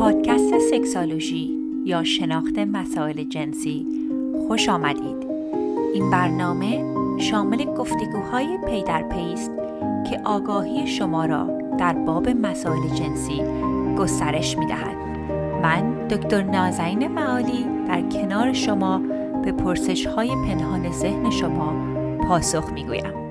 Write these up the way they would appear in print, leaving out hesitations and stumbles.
پادکست سکسولوژی یا شناخت مسائل جنسی خوش آمدید. این برنامه شامل گفتگوهای پی در پی است که آگاهی شما را در باب مسائل جنسی گسترش می‌دهد. من دکتر نازنین معالی در کنار شما به پرسش‌های پنهان ذهن شما پاسخ می‌گویم.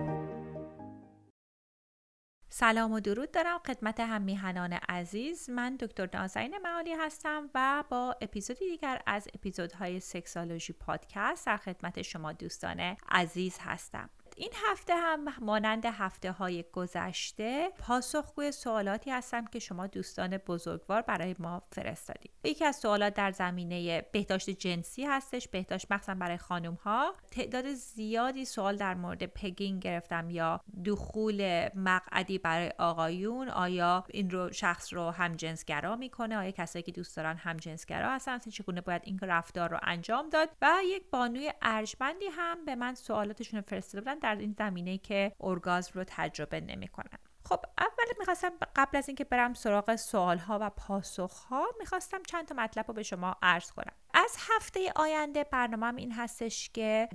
سلام و درود دارم خدمت هم میهنان عزیز. من دکتر نازنین معالی هستم و با اپیزودی دیگر از اپیزودهای سکسولوژی پادکست در خدمت شما دوستان عزیز هستم. این هفته هم مانند هفته‌های گذشته پاسخگوی سوالاتی هستم که شما دوستان بزرگوار برای ما فرستادید. یکی از سوالات در زمینه بهداشت جنسی هستش، بهداشت مخصوصا برای خانم‌ها. تعداد زیادی سوال در مورد پگینگ گرفتم یا دخول مقعدی برای آقایون. آیا این رو شخص رو همجنسگرا میکنه؟ آیا کسایی که دوست دارن همجنسگرا هستن؟ چگونه باید این رفتار رو انجام داد؟ و یک بانوی ارجمندی هم به من سوالاتشون رو فرستاده بودن در این زمینه که ارگازم رو تجربه نمی‌کنن. خب اول میخواستم قبل از اینکه برم سراغ سوال‌ها و پاسخ‌ها میخواستم چند تا مطلب رو به شما عرض کنم. از هفته آینده برنامه‌م این هستش که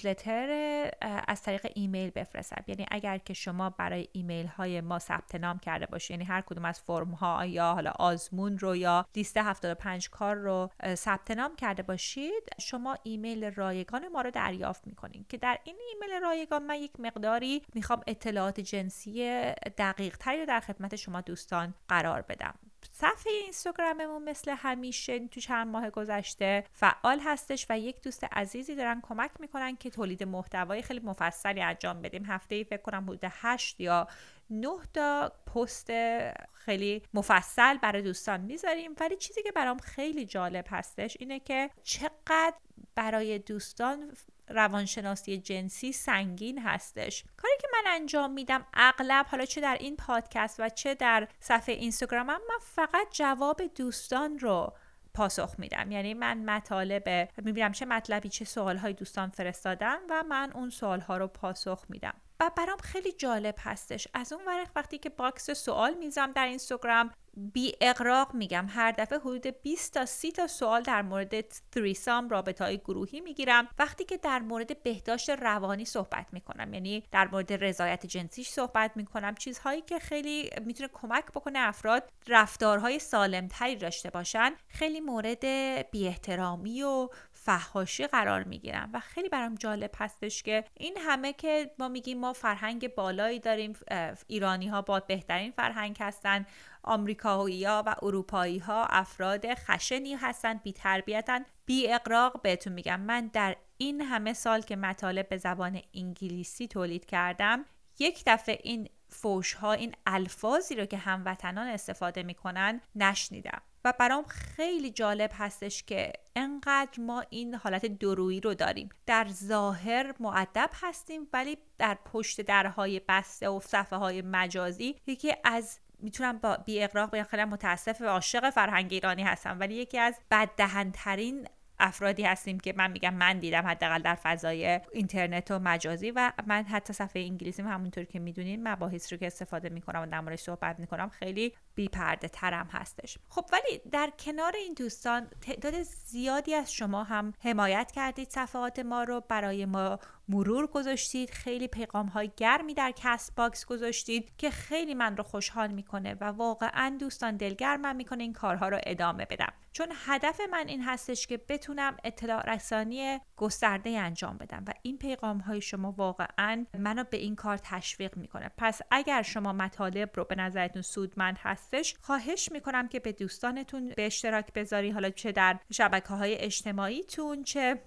نیوزلتر از طریق ایمیل بفرستم. یعنی اگر که شما برای ایمیل های ما ثبت نام کرده باشید، یعنی هر کدوم از فرم ها یا حالا آزمون رو یا لیست 75 کار رو ثبت نام کرده باشید، شما ایمیل رایگان ما رو دریافت میکنین که در این ایمیل رایگان من یک مقداری میخوام اطلاعات جنسی دقیق تری رو در خدمت شما دوستان قرار بدم. صفحه اینستاگراممون مثل همیشه تو چند ماه گذشته فعال هستش و یک دوست عزیزی دارن کمک میکنن که تولید محتوای خیلی مفصلی انجام بدیم. هفته‌ای فکر کنم حدود 8 یا 9 تا پست خیلی مفصل برای دوستان میذاریم. ولی چیزی که برام خیلی جالب هستش اینه که چقدر برای دوستان روانشناسی جنسی سنگین هستش. کاری که من انجام میدم اغلب، حالا چه در این پادکست و چه در صفحه اینستاگرامم، من فقط جواب دوستان رو پاسخ میدم. یعنی من مطالب میبینم چه مطلبی چه سوالهای دوستان فرستادن و من اون سوالها رو پاسخ میدم و برام خیلی جالب هستش. از اون ورق وقتی که باکس سوال میذارم در اینستاگرام، بی اغراق میگم هر دفعه حدود 20 تا 30 تا سوال در مورد تریسام، رابطه‌های گروهی میگیرم. وقتی که در مورد بهداشت روانی صحبت میکنم، یعنی در مورد رضایت جنسی صحبت میکنم، چیزهایی که خیلی میتونه کمک بکنه افراد رفتارهای سالمتری داشته باشن، خیلی مورد بی احترامی و فحاشی قرار میگیرم و خیلی برام جالب هستش که این همه که ما میگیم ما فرهنگ بالایی داریم، ایرانی ها با بهترین فرهنگ هستن، آمریکایی ها و اروپایی ها افراد خشنی هستن، بی تربیتن. بی اغراق بهتون میگم من در این همه سال که مطالب به زبان انگلیسی تولید کردم، یک دفعه این فوش ها، این الفاظی رو که هموطنان استفاده میکنن نشنیدم و برام خیلی جالب هستش که انقدر ما این حالت دورویی رو داریم. در ظاهر مؤدب هستیم ولی در پشت درهای بسته و صفحه های مجازی یکی از، میتونم با بی اغراق بگم خیلی متاسف و عاشق فرهنگ ایرانی هستم، ولی یکی از بددهن‌ترین افرادی هستیم که من میگم من دیدم، حداقل در فضای اینترنت و مجازی. و من حتی صفحه انگلیسیم همونطور که میدونین مباحث رو که استفاده میکنم و در موردش صحبت میکنم خیلی بی پرده ترم هستش. خب ولی در کنار این دوستان تعداد زیادی از شما هم حمایت کردید، صفحات ما رو برای ما مرور گذاشتید، خیلی پیغام های گرمی در کست باکس گذاشتید که خیلی من رو خوشحال میکنه و واقعا دوستان دلگرمم میکنه این کارها رو ادامه بدم، چون هدف من این هستش که بتونم اطلاع رسانی گسترده انجام بدم و این پیغام های شما واقعا منو به این کار تشویق میکنه. پس اگر شما مطالب رو به نظرتون سودمند هستش، خواهش میکنم که به دوستانتون به اشتراک بذاری، حالا چه در شبکه‌های اجتماعیتون چه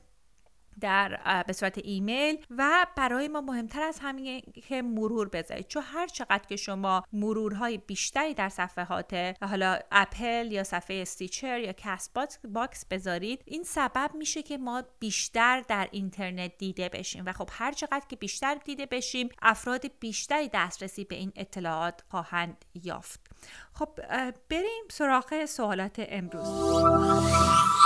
در به صورت ایمیل. و برای ما مهمتر از همین که مرور بذارید، چون هر چقدر که شما مرورهای بیشتری در صفحات حالا اپل یا صفحه استیچر یا کست باکس بذارید، این سبب میشه که ما بیشتر در اینترنت دیده بشیم و خب هر چقدر که بیشتر دیده بشیم افراد بیشتری دسترسی به این اطلاعات خواهند یافت. خب بریم سراغ سوالات امروز. خب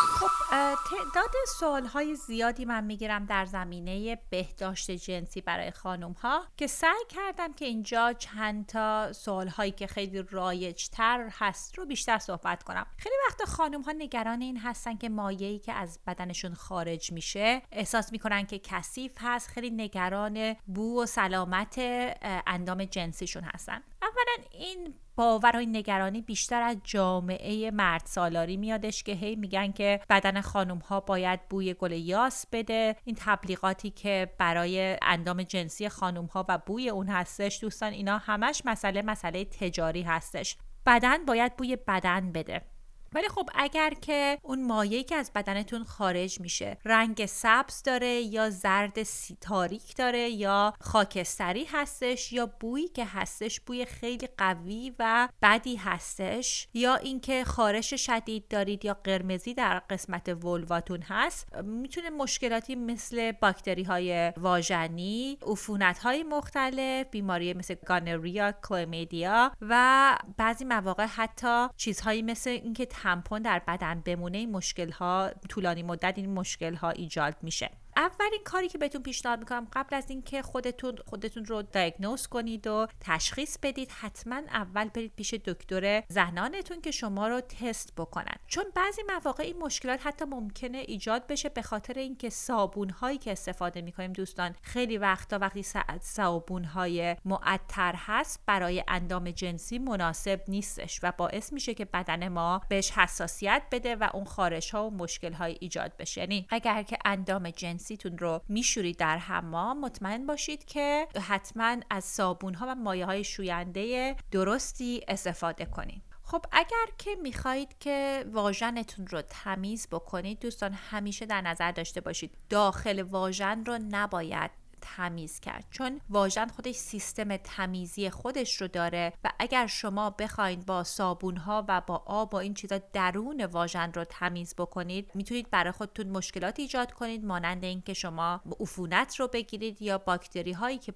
تعداد سوال‌های زیادی من میگیرم در زمینه بهداشت جنسی برای خانم‌ها که سعی کردم که اینجا چند تا سوال‌هایی که خیلی رایج‌تر هست رو بیشتر صحبت کنم. خیلی وقتا خانم‌ها نگران این هستن که مایعی که از بدنشون خارج میشه احساس میکنن که کثیف هست، خیلی نگران بو و سلامت اندام جنسیشون هستن. اولا این باور و نگرانی بیشتر از جامعه مرد سالاری میادش که هی میگن که بدن خانم ها باید بوی گل یاس بده. این تبلیغاتی که برای اندام جنسی خانم ها و بوی اون هستش دوستان، اینا همش مسئله تجاری هستش. بدن باید بوی بدن بده. ولی خب اگر که اون مایعی که از بدنتون خارج میشه رنگ سبز داره یا زرد تاریک داره یا خاکستری هستش یا بویی که هستش بوی خیلی قوی و بدی هستش یا اینکه خارش شدید دارید یا قرمزی در قسمت ولواتون هست، میتونه مشکلاتی مثل باکتری های واژنی، عفونت های مختلف، بیماری مثل گانوریا، کلامیدیا و بعضی مواقع حتی چیزهایی مثل اینکه تمپون در بدن بمونه، این مشکل‌ها طولانی مدت این مشکل‌ها ایجاد میشه. اولین کاری که بهتون پیشنهاد میکنم قبل از اینکه خودتون رو دیاگنوز کنید و تشخیص بدید، حتما اول برید پیش دکتر زنانتون که شما رو تست بکنن، چون بعضی مواقع این مشکلات حتی ممکنه ایجاد بشه به خاطر اینکه صابون‌هایی که استفاده میکنیم دوستان، خیلی وقتا وقتی صابون‌های معطر هست برای اندام جنسی مناسب نیستش و باعث میشه که بدن ما بهش حساسیت بده و اون خارش‌ها و مشکل‌های ایجاد بشه. یعنی اگر که اندام جنسیتون رو میشورید در حمام، مطمئن باشید که حتما از صابون‌ها و مایع‌های شوینده درستی استفاده کنید. خب اگر که میخواهید که واژنتون رو تمیز بکنید دوستان، همیشه در نظر داشته باشید داخل واژن رو نباید تمیز کرد، چون واژن خودش سیستم تمیزی خودش رو داره و اگر شما بخواید با صابون‌ها و با آب و این چیزا درون واژن رو تمیز بکنید، میتونید برای خودتون مشکلات ایجاد کنید، مانند اینکه شما عفونت رو بگیرید یا باکتری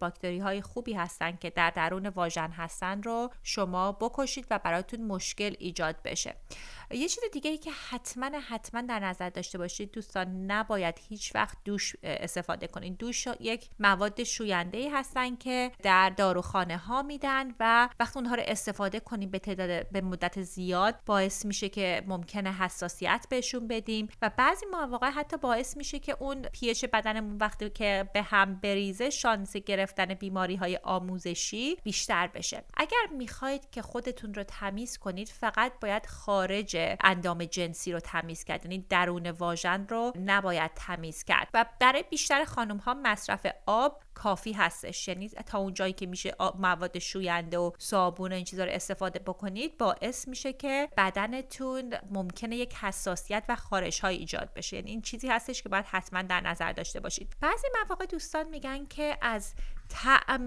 های خوبی هستن که در درون واژن هستن رو شما بکشید و براتون مشکل ایجاد بشه. یه چیز دیگه ای که حتما در نظر داشته باشید دوستان، نباید هیچ وقت دوش استفاده کنید. دوش یک مواد شوینده هستن که در داروخانه ها میدن و وقتی اونها رو استفاده کنیم به مدت زیاد باعث میشه که ممکنه حساسیت بهشون بدیم و بعضی مواقع حتی باعث میشه که اون pH بدنمون وقتی که به هم بریزه شانس گرفتن بیماری های آموزشی بیشتر بشه. اگر میخواید که خودتون رو تمیز کنید، فقط باید خارج اندام جنسی رو تمیز کرد، یعنی درون واژن رو نباید تمیز کرد و برای بیشتر خانم ها مصرف آب کافی هستش. یعنی تا اون جایی که میشه مواد شوینده و صابون و این چیزا رو استفاده بکنید باعث میشه که بدنتون ممکنه یک حساسیت و خارش های ایجاد بشه. یعنی این چیزی هستش که باید حتما در نظر داشته باشید. بعضی مواقع دوستان میگن که از طعم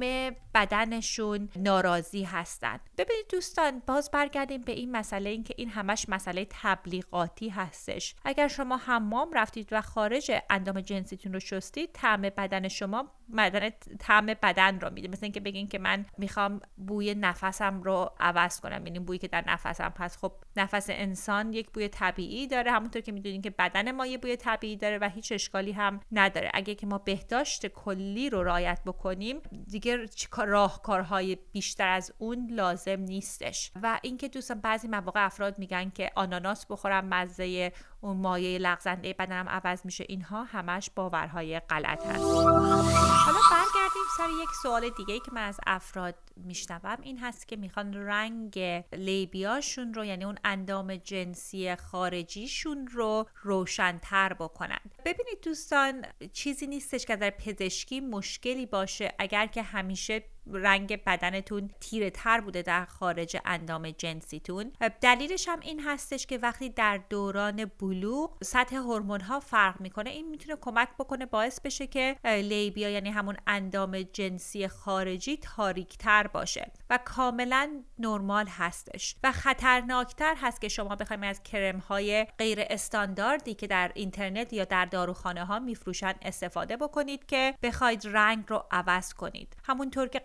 بدنشون ناراضی هستن. ببینید دوستان، باز برگردیم به این مسئله، این که این همش مسئله تبلیغاتی هستش. اگر شما حمام رفتید و خارج اندام جنسیتون رو شستید، طعم بدن شما طعم بدن رو میده. مثل اینکه بگین که من میخوام بوی نفسم رو عوض کنم، یعنی بویی که در نفسم هست. خب نفس انسان یک بوی طبیعی داره، همونطور که میدونین که بدن ما یه بوی طبیعی داره و هیچ اشکالی هم نداره. اگه که ما بهداشت کلی رو رعایت بکنیم دیگه راهکارهای بیشتر از اون لازم نیستش. و اینکه دوستان بعضی مواقع افراد میگن که آناناس بخورم مزه اون مایع لغزنده بدنم عوض میشه، اینها همش باورهای غلط هست. حالا برگردیم سر یک سوال دیگه که من از افراد میشنوم، این هست که میخوان رنگ لیبیاشون رو، یعنی اون اندام جنسی خارجیشون رو روشن‌تر بکنن. ببینید دوستان، چیزی نیستش که از نظر پزشکی مشکلی باشه اگر که همیشه رنگ بدنتون تیره تر بوده در خارج اندام جنسیتون. دلیلش هم این هستش که وقتی در دوران بلوغ سطح هورمون ها فرق میکنه، این میتونه کمک بکنه باعث بشه که لیبیا، یعنی همون اندام جنسی خارجی، تاریک تر باشه و کاملا نرمال هستش و خطرناکتر هست که شما بخواید از کرم های غیر استانداردی که در اینترنت یا در داروخانه ها میفروشن استفاده بکنید که بخواید رنگ رو عوض کنید. همونطور که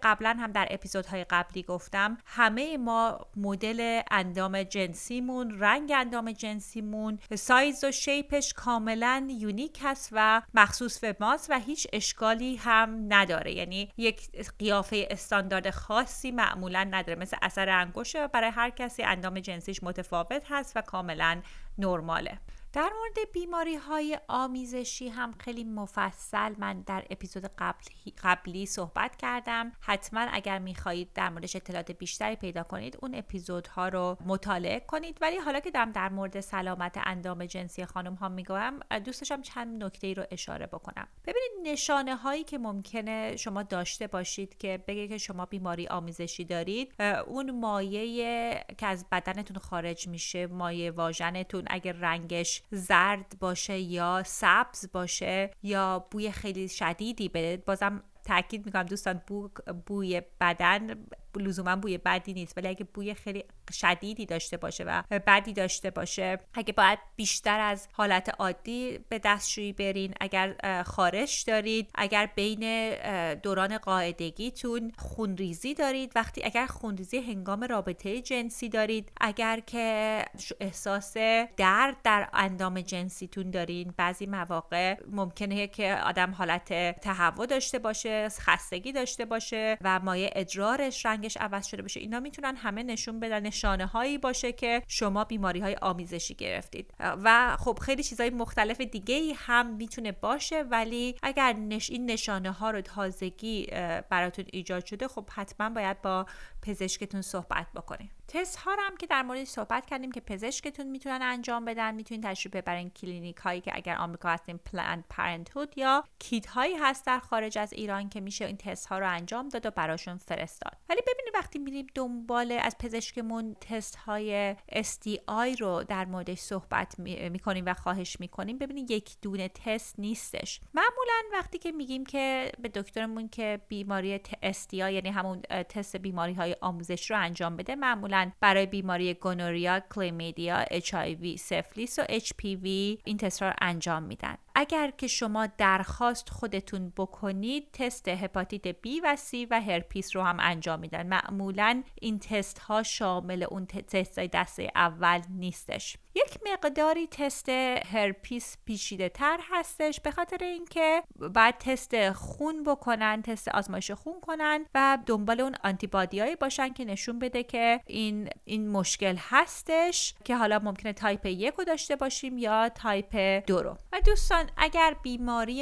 قبلا هم در اپیزودهای قبلی گفتم، همه ما مدل اندام جنسیمون، رنگ اندام جنسیمون، سایز و شیپش کاملا یونیک هست و مخصوص به ماست و هیچ اشکالی هم نداره. یعنی یک قیافه استاندارد خاصی معمولا نداره، مثل اثر انگشت برای هر کسی اندام جنسیش متفاوت هست و کاملا نرماله. در مورد بیماری‌های آمیزشی هم خیلی مفصل من در اپیزود قبلی صحبت کردم. حتما اگر می‌خواهید در موردش اطلاعات بیشتری پیدا کنید اون اپیزودها رو مطالعه کنید. ولی حالا که در مورد سلامت اندام جنسی خانم‌ها میگم، دوست داشتم چند نکته‌ای رو اشاره بکنم. ببینید نشانه‌هایی که ممکنه شما داشته باشید که بگه که شما بیماری آمیزشی دارید، اون مایع که از بدنتون خارج میشه، مایع واژنتون، اگر رنگش زرد باشه یا سبز باشه یا بوی خیلی شدیدی بده، بازم تاکید میکنم دوستان، بوی بدن لزوما بوی بدی نیست، ولی اگه بوی خیلی شدیدی داشته باشه و بدی داشته باشه، اگه باید بیشتر از حالت عادی به دستشویی برین، اگر خارش دارید، اگر بین دوران قاعدگیتون خونریزی دارید، اگر خونریزی هنگام رابطه جنسی دارید، اگر که احساس درد در اندام جنسیتون دارین، بعضی مواقع ممکنه که آدم حالت تهوع داشته باشه، خستگی داشته باشه و مایع ادرارش رنگش عوض شده باشه، اینا میتونن همه نشون بدن نشانه هایی باشه که شما بیماری های آمیزشی گرفتید. و خب خیلی چیزای مختلف دیگه هم میتونه باشه، ولی اگر این نشانه ها رو تازگی براتون ایجاد شده، خب حتما باید با پزشکتون صحبت بکنید. تست ها هم که در موردش صحبت کردیم که پزشکتون میتونن انجام بدن، میتونید تشریف ببرین کلینیک هایی که اگر آمریکا هستین پلند پرنتهود، یا کیت هایی هست در خارج از ایران که میشه این تست ها رو انجام داد و براشون فرستاد. ولی ببینید وقتی میریم دنبال از پزشکمون تست های STI رو در موردش صحبت میکنیم و خواهش میکنیم، ببینید یک دونه تست نیستش. معمولا وقتی که میگیم که به دکترمون که بیماری STI یعنی همون تست بیماری های آموزش رو انجام بده، معمولا برای بیماری گونوریا، کلامیدیا، HIV، سفلیس و HPV این تست رو انجام میدن. اگر که شما درخواست خودتون بکنید، تست هپاتیت B و C و هرپیس رو هم انجام میدن. معمولا این تست ها شامل اون تست های دسته اول نیستش. یک مقداری تست هرپیس پیچیده تر هستش، به خاطر اینکه باید تست خون بکنن، تست آزمایش خون کنن و دنبال اون آنتیبادیایی باشن که نشون بده که این مشکل هستش، که حالا ممکنه تایپ 1 رو داشته باشیم یا تایپ 2 رو. و دوستان اگر بیماری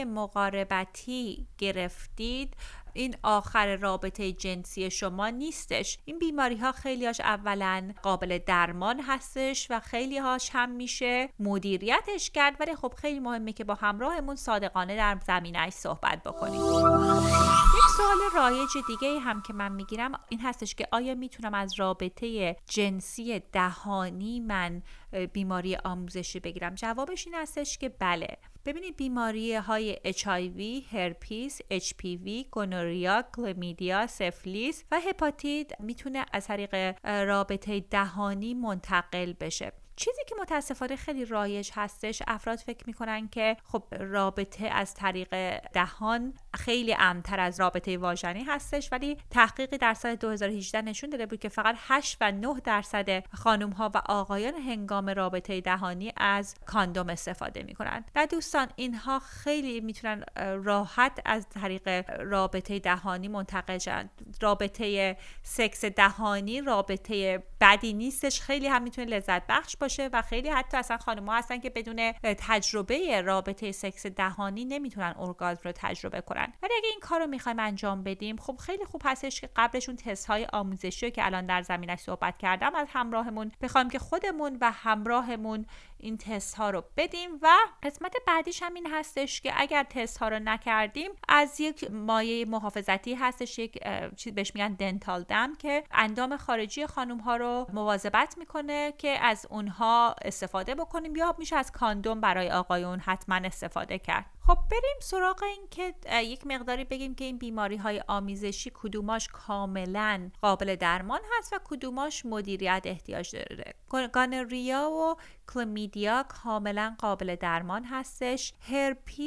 مقاربتی گرفتید، این آخر رابطه جنسی شما نیستش. این بیماری ها خیلی هاش اولا قابل درمان هستش و خیلی هاش هم میشه مدیریتش کرد، ولی خب خیلی مهمه که با همراهمون صادقانه در زمینه‌اش صحبت بکنیم. یک سوال رایج دیگه هم که من میگیرم این هستش که آیا میتونم از رابطه جنسی دهانی من بیماری آموزشی بگیرم؟ جوابش این هستش که بله. ببینید بیماری های HIV، هرپیس، HPV، گونوریا، کلامیدیا، سفلیس و هپاتیت میتونه از طریق رابطه دهانی منتقل بشه. چیزی که متاسفانه خیلی رایج هستش، افراد فکر میکنن که خب رابطه از طریق دهان خیلی امن‌تر از رابطه واژنی هستش، ولی تحقیقی در سال 2018 نشون داده بود که فقط 8 و 9% خانم‌ها و آقایان هنگام رابطه دهانی از کاندوم استفاده میکنن. و دوستان اینها خیلی میتونن راحت از طریق رابطه دهانی منتقل شن. رابطه سکس دهانی رابطه بدی نیستش، خیلی هم میتونه لذت بخش باشه و خیلی حتی اصلا خانم‌ها هستن که بدون تجربه رابطه سکس دهانی نمیتونن ارگازم رو تجربه کنن. ولی اگه این کار رو میخوایم انجام بدیم، خب خیلی خوب هستش که قبلش اون تست‌های آموزشی که الان در زمینش صحبت کردم از همراهمون بخوایم که خودمون و همراهمون این تست ها رو بدیم. و قسمت بعدیش هم این هستش که اگر تست ها رو نکردیم، از یک مایع محافظتی هستش، یک چیز بهش میگن دنتال دم، که اندام خارجی خانم ها رو مواظبت میکنه که از اونها استفاده بکنیم، یا میشه از کاندوم برای آقایون حتما استفاده کرد. خب بریم سراغ این که یک مقداری بگیم که این بیماری های آمیزشی کدوماش کاملا قابل درمان هست و کدوماش مدیریت احتیاج داره. گونوریا و کلامیدیا کاملا قابل درمان هستش. هرپیس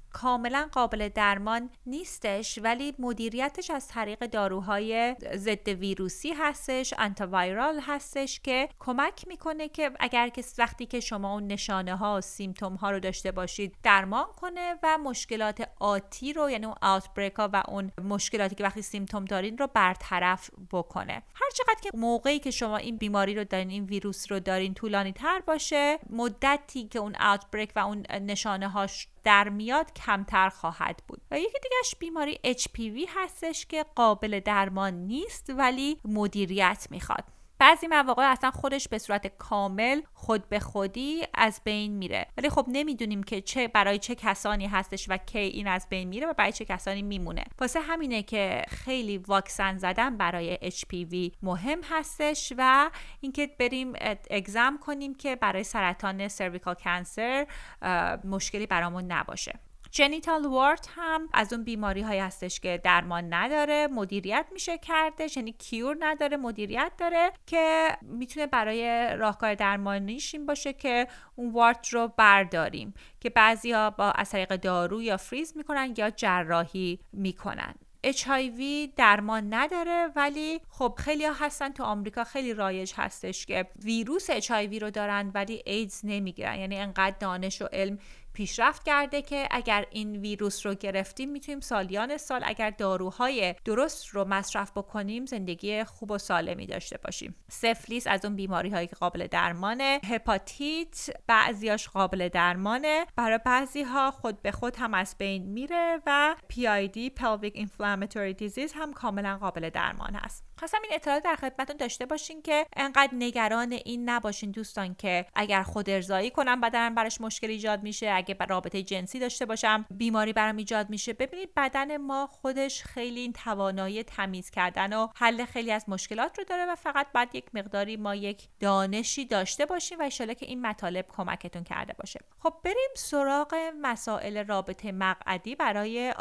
کاملا قابل درمان نیستش، ولی مدیریتش از طریق داروهای ضد ویروسی هستش، آنتیویرال هستش که کمک میکنه که اگر که وقتی که شما اون نشانه ها و سیمتوم ها رو داشته باشید درمان کنه و مشکلات آتی رو، یعنی اون آوتبریک ها و اون مشکلاتی که وقتی سیمتوم دارین رو برطرف بکنه. هر چقدر که موقعی که شما این بیماری رو دارین، این ویروس رو دارین، طولانی تر باشه، مدتی که اون آوتبریک و اون نشانه هاش در میاد کمتر خواهد بود. و یکی دیگهش بیماری HPV هستش که قابل درمان نیست ولی مدیریت میخواد. بعضی مواقع اصلا خودش به صورت کامل خود به خودی از بین میره، ولی خب نمیدونیم که چه برای چه کسانی هستش و کی این از بین میره و برای چه کسانی میمونه. واسه همینه که خیلی واکسن زدن برای HPV مهم هستش و اینکه بریم اگزم کنیم که برای سرطان سرویکال کانسر مشکلی برامون نباشه. جنیتال وارت هم از اون بیماری هایی هستش که درمان نداره، مدیریت میشه کرده، یعنی کیور نداره، مدیریت داره، که میتونه برای راهکار درمانیش این باشه که اون وارت رو برداریم، که بعضیا با از طریق دارو یا فریز میکنن یا جراحی میکنن. HIV درمان نداره، ولی خب خیلی ها هستن تو آمریکا، خیلی رایج هستش که ویروس HIV رو دارن ولی ایدز نمیگیرن. یعنی انقدر دانش و علم پیشرفت کرده که اگر این ویروس رو گرفتیم میتونیم سالیان سال اگر داروهای درست رو مصرف بکنیم زندگی خوب و سالمی داشته باشیم. سفلیس از اون بیماری هایی که قابل درمانه. هپاتیت بعضیاش قابل درمانه، برای بعضی ها خود به خود هم از بین میره و PID pelvic inflammatory disease هم کاملا قابل درمان هست. خواستم این اطلاعات در خدمتتون داشته باشین که انقدر نگران این نباشین دوستان که اگر خود ارضایی کنم بدنم براش مشکل ایجاد میشه، اگه رابطه جنسی داشته باشم بیماری برام ایجاد میشه. ببینید بدن ما خودش خیلی این توانایی تمیز کردن و حل خیلی از مشکلات رو داره و فقط باید یک مقداری ما یک دانشی داشته باشیم و ان شاءالله که این مطالب کمکتون کرده باشه. خب بریم سراغ مسائل رابطه مقعدی برای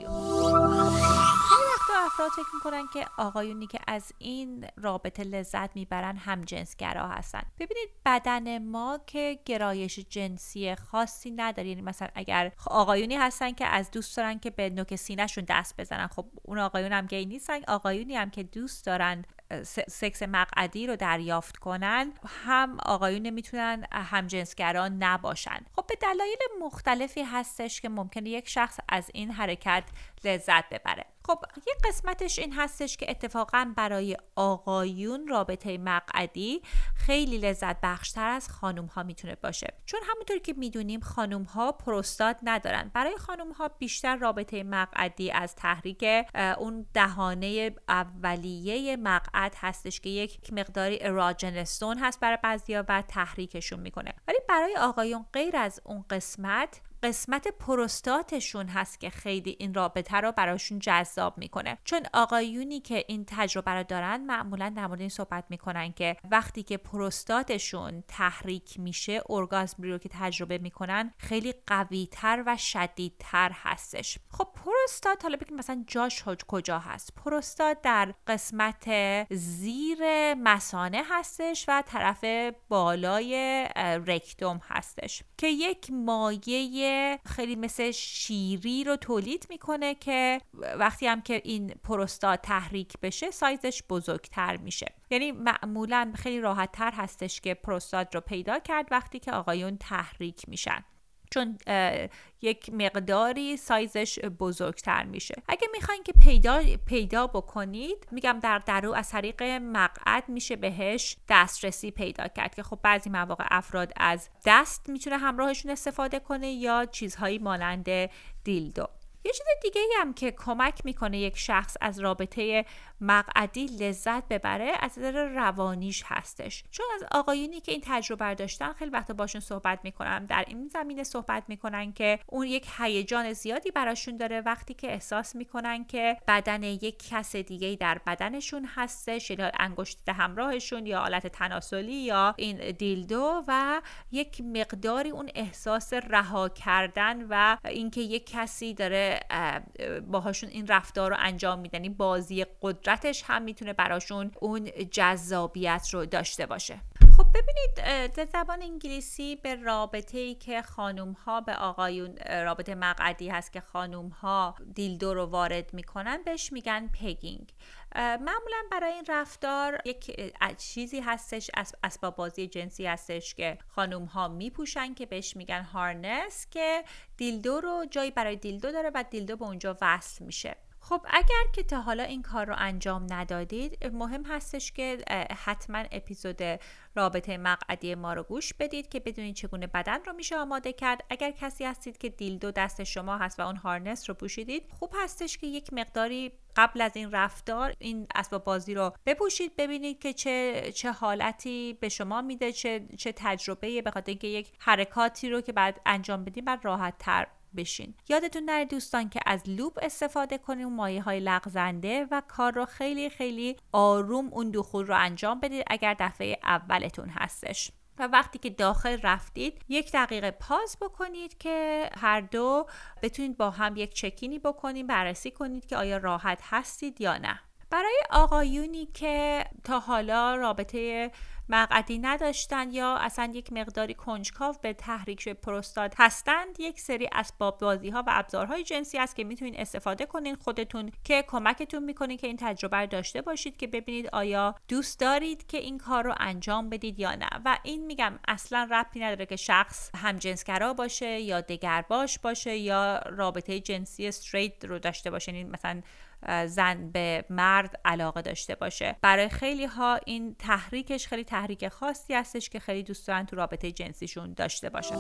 آقایون. افراد فکر میکنن که آقایونی که از این رابطه لذت میبرن هم جنسگرا هستن. ببینید بدن ما که گرایش جنسی خاصی نداره، یعنی مثلا اگر آقایونی هستن که از دوست دارن که به نوک سینه‌شون دست بزنن، خب اون آقایون هم گی نیستن. آقایونی هم که دوست دارن سکس مقعدی رو دریافت کنن هم آقایون میتونن هم جنسگرا نباشن. خب به دلایل مختلفی هستش که ممکنه یک شخص از این حرکت لذت ببره. خب یک قسمتش این هستش که اتفاقا برای آقایون رابطه مقعدی خیلی لذت بخشتر از خانوم ها میتونه باشه، چون همونطور که میدونیم خانوم ها پروستات ندارن. برای خانوم ها بیشتر رابطه مقعدی از تحریک اون دهانه اولیه مقعد هستش که یک مقداری اراجنستون هست برای بعضیا و تحریکشون میکنه، ولی برای آقایون غیر از اون قسمت پروستاتشون هست که خیلی این رابطه رو براشون جذاب میکنه. چون آقایونی که این تجربه رو دارن معمولا در مورد این صحبت میکنن که وقتی که پروستاتشون تحریک میشه ارگازم رو که تجربه میکنن خیلی قوی‌تر و شدیدتر هستش. خب پروستات، حالا بگیم مثلا جاش کجا هست؟ پروستات در قسمت زیر مثانه هستش و طرف بالای رکتوم هستش که یک مایع خیلی مثل شیری رو تولید میکنه که وقتی هم که این پروستات تحریک بشه سایزش بزرگتر میشه. یعنی معمولا خیلی راحت تر هستش که پروستات رو پیدا کرد وقتی که آقایون تحریک میشن، چون یک مقداری سایزش بزرگتر میشه. اگه میخواین که پیدا بکنید، میگم در درو از طریق مقعد میشه بهش دسترسی پیدا کرد که خب بعضی مواقع افراد از دست میتونه همراهشون استفاده کنه یا چیزهایی مانند دیلدو. یه چیز دیگه هم که کمک میکنه یک شخص از رابطه مقعدی لذت ببره از نظر روانیش هستش، چون از آقایونی که این تجربه داشتن خیلی وقتا باشون صحبت میکنم، در این زمینه صحبت میکنن که اون یک هیجان زیادی براشون داره وقتی که احساس میکنن که بدن یک کس دیگه در بدنشون هستش، یا انگشت همراهشون یا آلت تناسلی یا این دیلدو، و یک مقداری اون احساس رها کردن و اینکه یک کسی داره باهاشون این رفتار رو انجام میدن، این بازی قدرتش هم میتونه براشون اون جذابیت رو داشته باشه. خب ببینید ببینید در زبان انگلیسی به رابطه‌ای که خانوم‌ها به آقایون، رابطه مقعدی هست که خانوم‌ها دیلدو رو وارد میکنن، بهش میگن پگینگ. معمولا برای این رفتار یک چیزی هستش، اسباب بازی جنسی هستش که خانوم‌ها میپوشن که بهش میگن هارنس، که دیلدو رو جایی برای دیلدو داره و دیلدو به اونجا وصل میشه. خب اگر که تا حالا این کار رو انجام ندادید، مهم هستش که حتما اپیزود رابطه مقعدی ما رو گوش بدید که بدونید چگونه بدن رو میشه آماده کرد. اگر کسی هستید که دیلدو دست شما هست و اون هارنس رو پوشیدید، خوب هستش که یک مقداری قبل از این رفتار این اسباب بازی رو بپوشید، ببینید که چه حالتی به شما میده، چه تجربه‌ای، به خاطر اینکه یک حرکاتی رو که بعد انجام بدید بعد راحت تر بشین. یادتون نره دوستان که از لوب استفاده کنید، مایه‌های لغزنده، و کار رو خیلی خیلی آروم اون دخول رو انجام بدید اگر دفعه اولتون هستش. و وقتی که داخل رفتید 1 دقیقه پاز بکنید که هر دو بتونید با هم یک چکینی بکنید، بررسی کنید که آیا راحت هستید یا نه. برای آقایونی که تا حالا رابطه مقعدی نداشتن یا اصلا یک مقداری کنجکاو به تحریک پروستات هستند، یک سری اسباب بازی ها و ابزارهای جنسی هست که میتونید استفاده کنین خودتون، که کمکتون میکنه که این تجربه رو داشته باشید که ببینید آیا دوست دارید که این کار رو انجام بدید یا نه. و این میگم اصلا ربطی نداره که شخص همجنسگرا باشه یا دگرباش باشه یا رابطه جنسی استریت رو داشته باشه، یعنی مثلا زن به مرد علاقه داشته باشه. برای خیلی ها این تحریکش خیلی تحریک خاصی هستش که خیلی دوست دارن تو رابطه جنسیشون داشته باشن.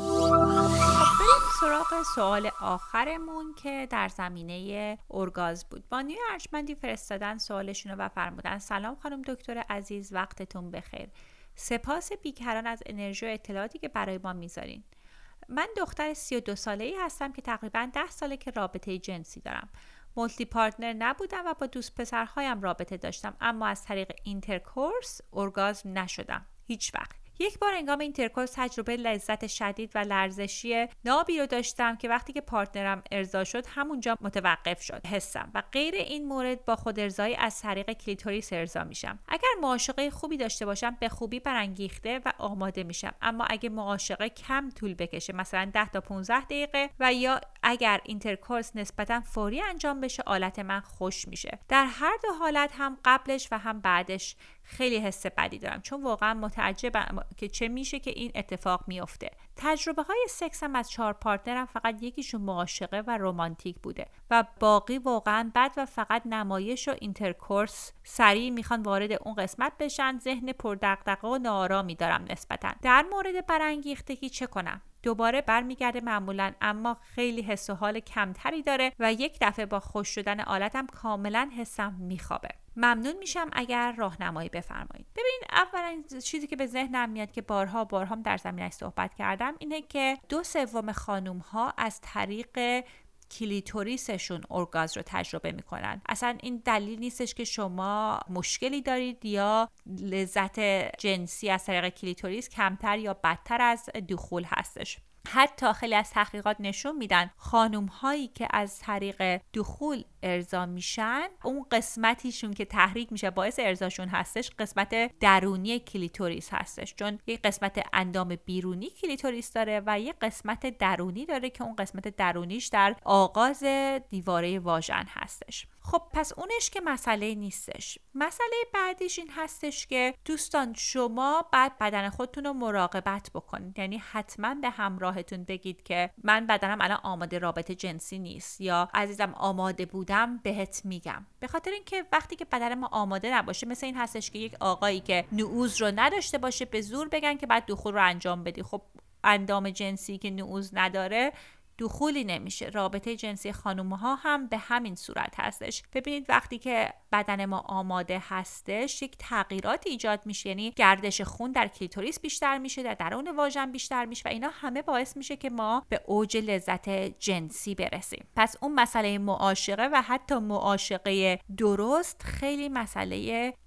بریم سراغ سوال آخرمون که در زمینه ارگازم بود. بانوی ارجمندی فرستادن سوالشون رو و فرمودن: سلام خانم دکتر عزیز، وقتتون بخیر. سپاس بیکران از انرژی و اطلاعاتی که برای ما میذارین. من دختر 32 ساله‌ای هستم که تقریباً 10 ساله که رابطه جنسی دارم. مولتی پارتنر نبودم و با دوست پسرهایم رابطه داشتم، اما از طریق اینترکورس ارگازم نشدم هیچ وقت. یک بار هنگام اینترکورس تجربه لذت شدید و لرزشی نابی رو داشتم که وقتی که پارتنرم ارضا شد همونجا متوقف شد حسم، و غیر این مورد با خود ارضایی از طریق کلیتوریس ارضا میشم. اگر معاشقه خوبی داشته باشم به خوبی برانگیخته و آماده میشم، اما اگه معاشقه کم طول بکشه، مثلا 10 تا 15 دقیقه، و یا اگر اینترکورس نسبتا فوری انجام بشه، حالت من خوش میشه. در هر دو حالت، هم قبلش و هم بعدش، خیلی حس بدی دارم، چون واقعا متعجبم که چه میشه که این اتفاق میفته. تجربه های سکسم از 4 پارتنرم فقط یکیشون معاشقه و رمانتیک بوده و باقی واقعا بد و فقط نمایش و اینترکورس سریع میخوان وارد اون قسمت بشن. ذهن پردغدغه و ناآرامی دارم نسبتا. در مورد برانگیختگی چه کنم؟ دوباره برمیگرده معمولا، اما خیلی حس و حال کمتری داره و یک دفعه با خوش شدن آلتم کاملا حسم میخوابه. ممنون میشم اگر راهنمایی بفرمایید. ببین، اولا چیزی که به ذهنم میاد که بارها در زمینش صحبت کردم اینه که 2/3 خانوم ها از طریق کلیتوریسشون ارگازم رو تجربه میکنن. اصلا این دلیل نیستش که شما مشکلی دارید یا لذت جنسی از طریق کلیتوریس کمتر یا بدتر از دخول هستش. حتی خیلی از تحقیقات نشون میدن خانوم هایی که از طریق دخول ارضا میشن، اون قسمتیشون که تحریک میشه باعث ارضاشون هستش قسمت درونی کلیتوریس هستش، چون یک قسمت اندام بیرونی کلیتوریس داره و یک قسمت درونی داره که اون قسمت درونیش در آغاز دیواره واژن هستش. خب پس اونش که مسئله نیستش. مسئله بعدیش این هستش که دوستان شما بعد بدن خودتون رو مراقبت بکنید، یعنی حتما به همراهتون بگید که من بدنم الان آماده رابطه جنسی نیست، یا عزیزم آماده بودم بهت میگم. به خاطر اینکه وقتی که بدن ما آماده نباشه، مثل این هستش که یک آقایی که نعوذ رو نداشته باشه به زور بگن که بعد دخول رو انجام بدی. خب اندام جنسی که نعوذ نداره دخولی نمیشه. رابطه جنسی خانوم‌ها هم به همین صورت هستش. ببینید وقتی که بدن ما آماده هستش یک تغییرات ایجاد میشه، یعنی گردش خون در کلیتوریس بیشتر میشه، در درون واژن بیشتر میشه و اینا همه باعث میشه که ما به اوج لذت جنسی برسیم. پس اون مسئله معاشقه و حتی معاشقه درست خیلی مسئله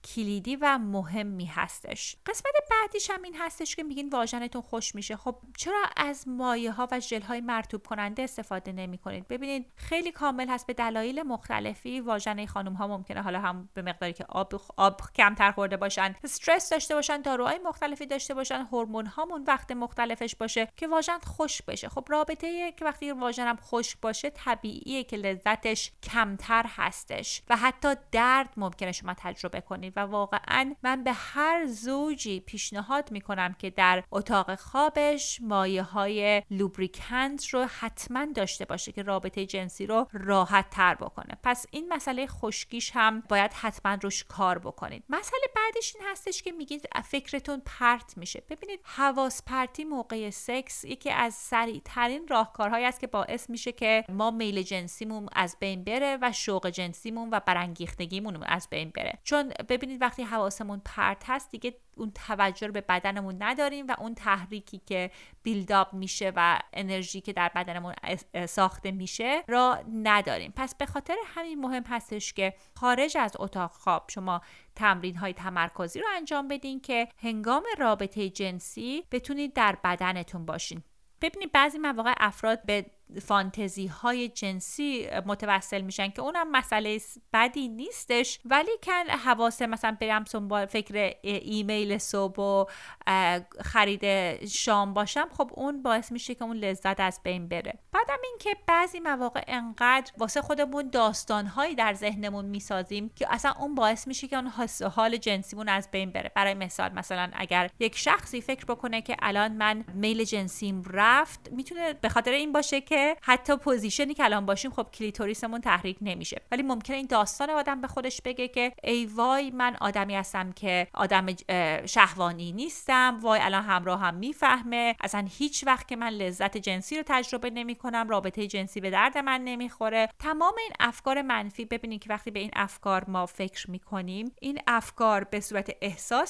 کلیدی و مهمی هستش. قسمت بعدیش هم این هستش که میگین واژنتون خوش میشه. خب چرا از مایه ها و ژل های مرطوب کننده استفاده نمی کنید؟ ببینید خیلی کامل هست، به دلایل مختلفی واژن خانم ها ممکنه حالا هم به مقداری که آب کمتر خورده باشن، استرس داشته باشن، داروهای مختلفی داشته باشن، هورمون هامون وقت مختلفش باشه که واژن خوش بشه. خب رابطه که وقتی واژنم خوش باشه طبیعیه که لذتش کمتر هستش و حتی درد ممکنه شما تجربه کنید و واقعا من به هر زوجی پیشنهاد میکنم که در اتاق خوابش مایه های لوبریکانت رو حتما داشته باشه که رابطه جنسی رو راحت تر بکنه. پس این مسئله خشکیش هم باید حتما روش کار بکنید. مسئله بعدش این هستش که میگید فکرتون پرت میشه. ببینید حواس پرتی موقع سکس یکی از سریع ترین راهکارهایی است که باعث میشه که ما میل جنسیمون از بین بره و شوق جنسیمون و برانگیختگیمون از بین بره. چون ببینید وقتی حواسمون پرت هست دیگه اون توجه رو به بدنمون نداریم و اون تحریکی که بیلداپ میشه و انرژی که در بدنمون ساخته میشه را نداریم. پس به خاطر همین مهم هستش که خارج از اتاق خواب شما تمرین های تمرکزی رو انجام بدین که هنگام رابطه جنسی بتونید در بدنتون باشین. ببینید بعضی مواقع افراد به فانتزی های جنسی متوسل میشن که اونم مسئله بدی نیستش، ولی کن حواسه مثلا برم با فکر ایمیل صبح و خرید شام باشم، خب اون باعث میشه که اون لذت از بین بره. بعدم این که بعضی مواقع انقدر واسه خودمون داستانهایی در ذهنمون میسازیم که اصلا اون باعث میشه که اون حال جنسیمون از بین بره. برای مثلا اگر یک شخصی فکر بکنه که الان من میل جنسیم رفت، میتونه به خاطر این باشه که حتی پوزیشنی که الان باشیم خب کلیتوریسمون تحریک نمیشه، ولی ممکنه این داستان آدم به خودش بگه که ای وای من آدمی هستم که آدم شهوانی نیستم، وای الان همراهم میفهمه اصلا هیچ وقت که من لذت جنسی رو تجربه نمیکنم، رابطه جنسی به درد من نمیخوره. تمام این افکار منفی، ببینید که وقتی به این افکار ما فکر میکنیم این افکار به صورت احساس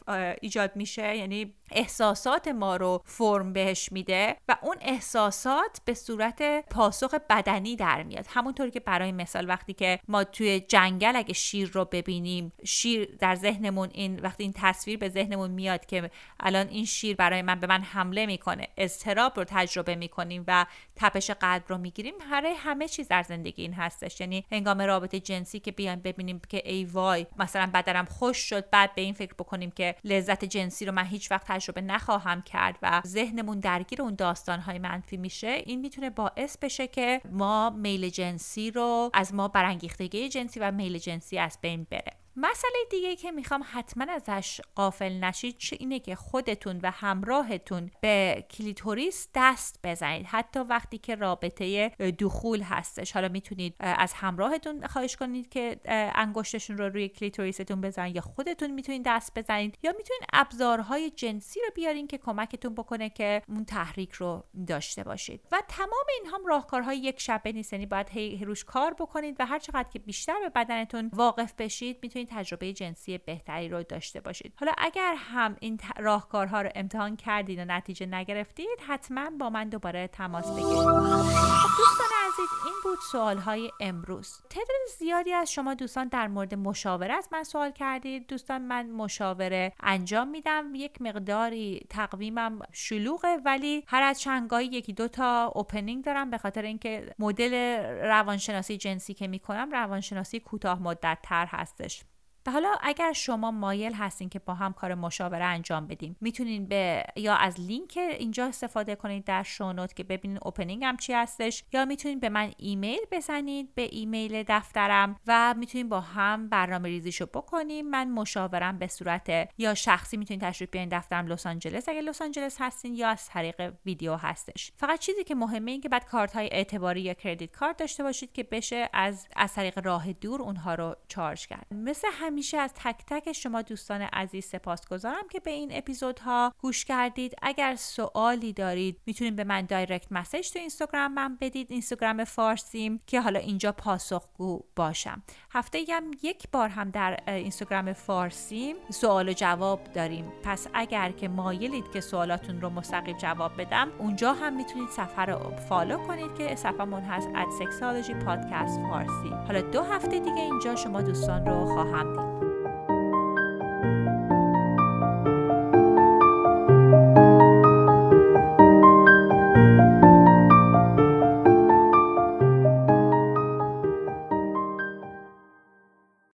ایجاد میشه، یعنی احساسات ما رو فرم بهش میده و اون احساسات به صورت پاسخ بدنی در میاد. همونطوری که برای مثال وقتی که ما توی جنگل اگه شیر رو ببینیم، شیر در ذهنمون وقتی این تصویر به ذهنمون میاد که الان این شیر برای من به من حمله میکنه، اضطراب رو تجربه میکنیم و تپش قلب رو میگیریم. همه چیز در زندگی این هستش. یعنی هنگام رابطه جنسی که بیایم ببینیم که ای وای مثلا بدنم خوش شد، بعد به این فکر بکنیم که لذت جنسی رو من هیچ وقت تجربه نخواهم کرد و ذهنمون درگیر اون داستان‌های منفی میشه، این میتونه باعث بشه که ما میل جنسی رو از ما برانگیختگی جنسی و میل جنسی از بین بره. مسئله دیگه که میخوام حتما ازش غافل نشید اینه که خودتون و همراهتون به کلیتوریس دست بزنید، حتی وقتی که رابطه دخول هستش. حالا میتونید از همراهتون خواهش کنید که انگشتشون رو روی کلیتوریستون بزنید، یا خودتون میتونید دست بزنید، یا میتونید ابزارهای جنسی رو بیارین که کمکتون بکنه که اون تحریک رو داشته باشید. و تمام اینها راهکارهای یک شبه نیست، یعنی باید روش کار بکنید و هر چقدر که بیشتر به بدنتون واقف بشید میتونید تجربه جنسی بهتری رو داشته باشید. حالا اگر هم این راهکارها رو امتحان کردید و نتیجه نگرفتید، حتما با من دوباره تماس بگیرید. دوستان عزیز، این بود سوالهای امروز. تعداد زیادی از شما دوستان در مورد مشاوره از من سوال کردید. دوستان من مشاوره انجام میدم، یک مقداری تقویمم شلوغه، ولی هر از چندگاهی یکی دو تا اوپنینگ دارم، به خاطر اینکه مدل روانشناسی جنسی که میکنم روانشناسی کوتاه مدت تر هستش. و حالا اگر شما مایل هستین که با هم کار مشاوره انجام بدیم، میتونین یا از لینک اینجا استفاده کنید در شونوت که ببینین اوپنینگ هم چی هستش، یا میتونین به من ایمیل بزنید به ایمیل دفترم و میتونین با هم برنامه ریزیشو بکنیم. من مشاورم به صورت یا شخصی میتونین تشریف بیارین دفترم لس آنجلس اگه لس آنجلس هستین، یا از طریق ویدیو هستش. فقط چیزی که مهمه این که بعد کارت های اعتباری یا کردیت کارت داشته باشید که بشه از طریق راه دور اونها رو چارج کرد. مثل همیشه از تک تک شما دوستان عزیز سپاسگزارم که به این اپیزودها گوش کردید. اگر سوالی دارید میتونید به من دایرکت مسیج تو اینستاگرام من بدید، اینستاگرام فارسیم، که حالا اینجا پاسخگو باشم. هفته هم یک بار هم در اینستاگرام فارسیم سوال و جواب داریم، پس اگر که مایلید که سوالاتون رو مستقیم جواب بدم، اونجا هم میتونید صفحه رو فالو کنید که صفحمون هست @sexology podcast فارسی. حالا 2 هفته دیگه اینجا شما دوستان رو خواهم دید.